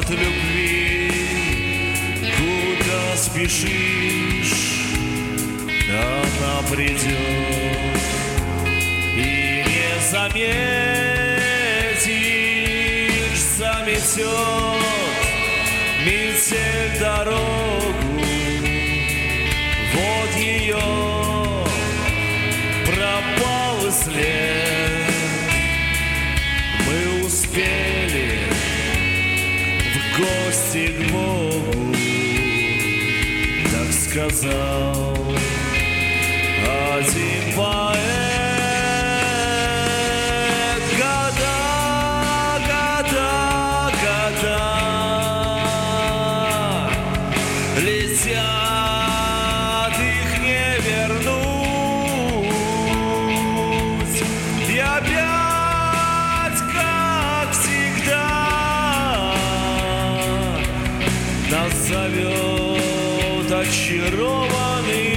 от любви. Куда спешишь, она придет, и не заметишь, заметет метель дорогу. Вот ее пропал и след. Мы успели в гости к Богу, так сказал один поэт. Года, года, года летят, их не вернуть. И опять, как всегда, нас зовет очарованный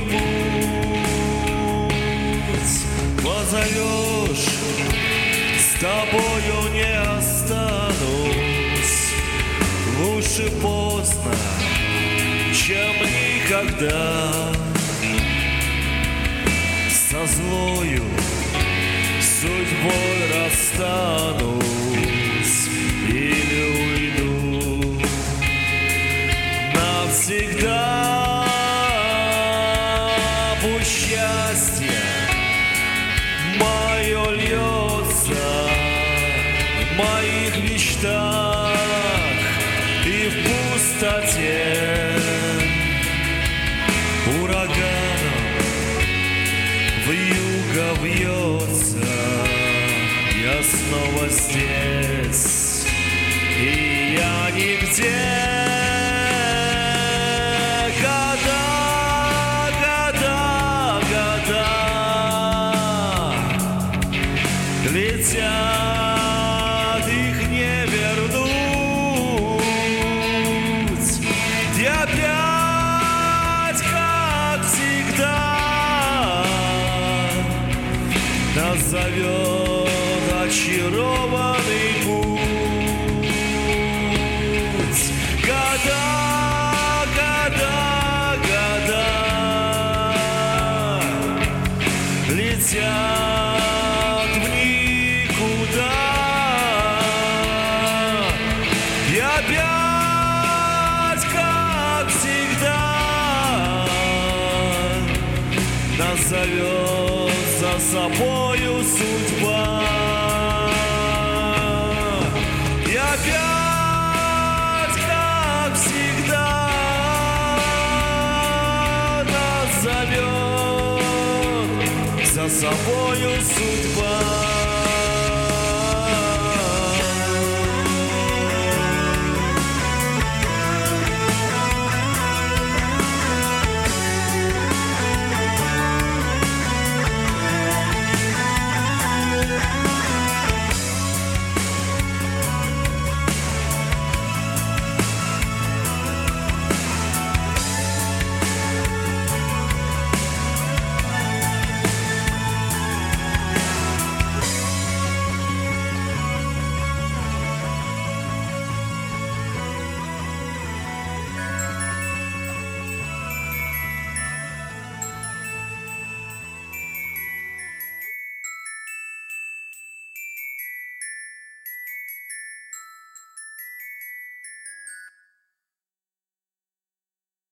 путь. Позовешь, с тобою не останусь. Лучше поздно, чем никогда. Со злою судьбой расстанусь или уйду навсегда. Пусть счастье мое льется в моих мечтах и в пустоте. Ураганом вьюга вьется, я снова здесь, и я нигде. Года, года, года летят, их не вернуть. И опять, как всегда, нас зовет очарованный путь. Года, года, года летят в никуда. И опять, как всегда, нас зовет за собою судьба. И опять, как всегда, нас зовет за собою судьба.